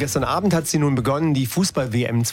Gestern Abend hat sie nun begonnen, die Fußball-WM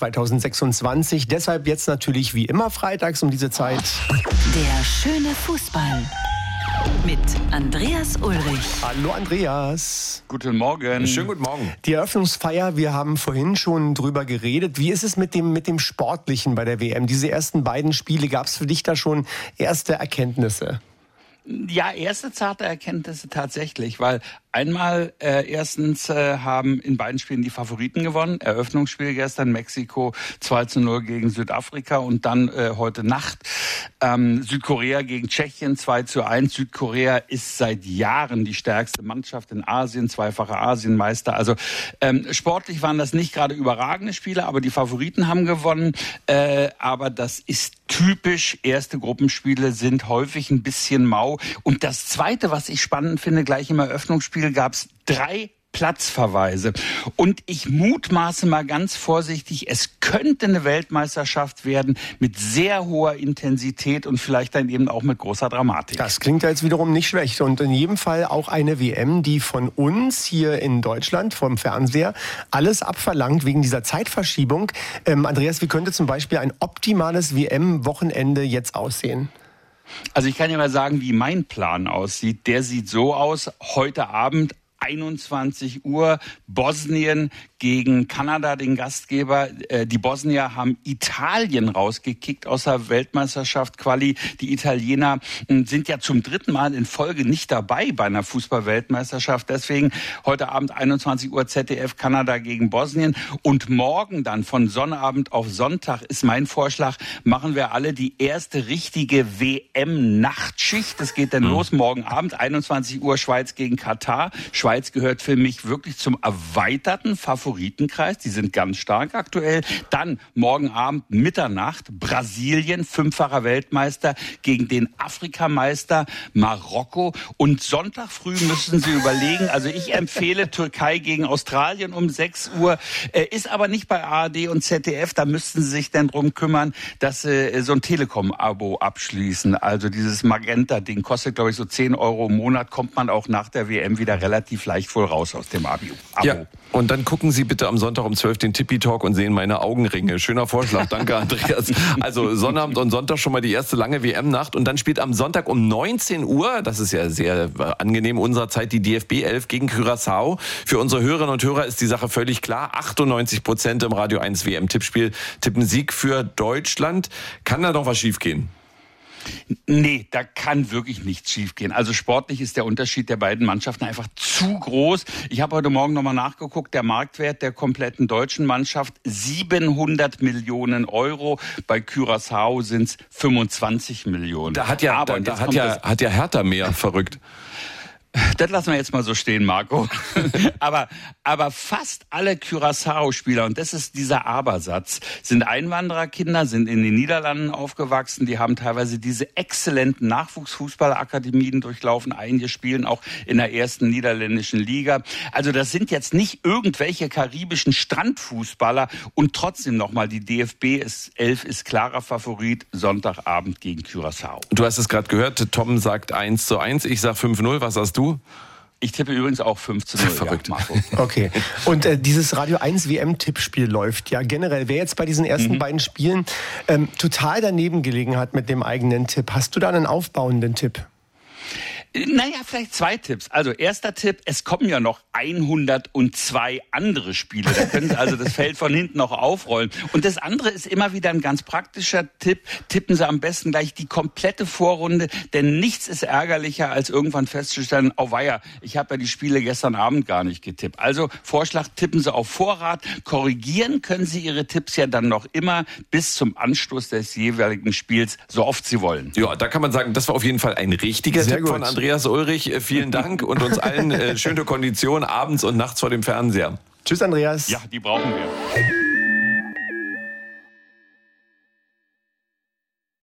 2026. Deshalb jetzt natürlich wie immer freitags um diese Zeit. Der schöne Fußball mit Andreas Ulrich. Hallo Andreas. Guten Morgen. Schönen guten Morgen. Die Eröffnungsfeier, wir haben vorhin schon drüber geredet. Wie ist es mit dem Sportlichen bei der WM? Diese ersten beiden Spiele, gab es für dich da schon erste Erkenntnisse? Ja, erste zarte Erkenntnisse tatsächlich, weil einmal erstens haben in beiden Spielen die Favoriten gewonnen. Eröffnungsspiel gestern Mexiko 2:0 gegen Südafrika und dann heute Nacht Südkorea gegen Tschechien 2:1. Südkorea ist seit Jahren die stärkste Mannschaft in Asien, zweifacher Asienmeister. Also sportlich waren das nicht gerade überragende Spiele, aber die Favoriten haben gewonnen. Aber das ist typisch. Erste Gruppenspiele sind häufig ein bisschen mau. Und das Zweite, was ich spannend finde, gleich im Eröffnungsspiel gab es 3 Platzverweise. Und ich mutmaße mal ganz vorsichtig, es könnte eine Weltmeisterschaft werden mit sehr hoher Intensität und vielleicht dann eben auch mit großer Dramatik. Das klingt ja jetzt wiederum nicht schlecht. Und in jedem Fall auch eine WM, die von uns hier in Deutschland vom Fernseher alles abverlangt wegen dieser Zeitverschiebung. Andreas, wie könnte zum Beispiel ein optimales WM-Wochenende jetzt aussehen? Also ich kann ja mal sagen, wie mein Plan aussieht. Der sieht so aus, heute Abend 21 Uhr, Bosnien gegen Kanada, den Gastgeber. Die Bosnier haben Italien rausgekickt aus der Weltmeisterschaft Quali. Die Italiener sind ja zum 3. Mal in Folge nicht dabei bei einer Fußball-Weltmeisterschaft. Deswegen heute Abend 21 Uhr ZDF, Kanada gegen Bosnien. Und morgen dann von Sonnabend auf Sonntag ist mein Vorschlag, machen wir alle die erste richtige WM-Nachtschicht. Das geht dann los morgen Abend, 21 Uhr Schweiz gegen Katar. Schweiz gehört für mich wirklich zum erweiterten Favoritenkreis. Die sind ganz stark aktuell. Dann morgen Abend Mitternacht Brasilien, 5-facher Weltmeister gegen den Afrikameister Marokko. Und Sonntag früh müssen Sie überlegen. Also ich empfehle Türkei gegen Australien um 6 Uhr. Ist aber nicht bei ARD und ZDF. Da müssten Sie sich dann drum kümmern, dass Sie so ein Telekom-Abo abschließen. Also dieses Magenta-Ding kostet, glaube ich, so 10 Euro im Monat. Kommt man auch nach der WM wieder relativ leicht voll raus aus dem Abo. Ja, und dann gucken Sie bitte am Sonntag um 12 den Tippi-Talk und sehen meine Augenringe. Schöner Vorschlag, danke Andreas. Also Sonnabend und Sonntag schon mal die erste lange WM-Nacht und dann spielt am Sonntag um 19 Uhr, das ist ja sehr angenehm unserer Zeit, die DFB 11 gegen Curaçao. Für unsere Hörerinnen und Hörer ist die Sache völlig klar. 98% im Radio 1 WM-Tippspiel tippen Sieg für Deutschland. Kann da noch was schiefgehen? Nee, da kann wirklich nichts schiefgehen. Also sportlich ist der Unterschied der beiden Mannschaften einfach zu groß. Ich habe heute Morgen nochmal nachgeguckt, der Marktwert der kompletten deutschen Mannschaft 700 Millionen Euro. Bei Curaçao sind es 25 Millionen. Da hat ja Hertha mehr, verrückt. Das lassen wir jetzt mal so stehen, Marco. aber fast alle Curaçao-Spieler, und das ist dieser Abersatz, sind Einwandererkinder, sind in den Niederlanden aufgewachsen, die haben teilweise diese exzellenten Nachwuchsfußballakademien durchlaufen, einige spielen auch in der ersten niederländischen Liga. Also das sind jetzt nicht irgendwelche karibischen Strandfußballer und trotzdem nochmal, die DFB 11 ist klarer Favorit, Sonntagabend gegen Curaçao. Du hast es gerade gehört, Tom sagt 1:1, ich sag 5:0, was hast du? Ich tippe übrigens auch 5:0. Verrückt. Ja, Marco. Okay. Und dieses Radio 1 WM-Tippspiel läuft ja generell. Wer jetzt bei diesen ersten beiden Spielen total daneben gelegen hat mit dem eigenen Tipp, hast du da einen aufbauenden Tipp? Naja, vielleicht 2 Tipps. Also erster Tipp, es kommen ja noch 102 andere Spiele. Da können Sie also das Feld von hinten noch aufrollen. Und das andere ist immer wieder ein ganz praktischer Tipp. Tippen Sie am besten gleich die komplette Vorrunde, denn nichts ist ärgerlicher, als irgendwann festzustellen, oh weia, ich habe ja die Spiele gestern Abend gar nicht getippt. Also Vorschlag, tippen Sie auf Vorrat. Korrigieren können Sie Ihre Tipps ja dann noch immer bis zum Anstoß des jeweiligen Spiels, so oft Sie wollen. Ja, da kann man sagen, das war auf jeden Fall ein richtiger Tipp von Andreas Ulrich. Vielen Dank und uns allen schöne Konditionen abends und nachts vor dem Fernseher. Tschüss, Andreas. Ja, die brauchen wir.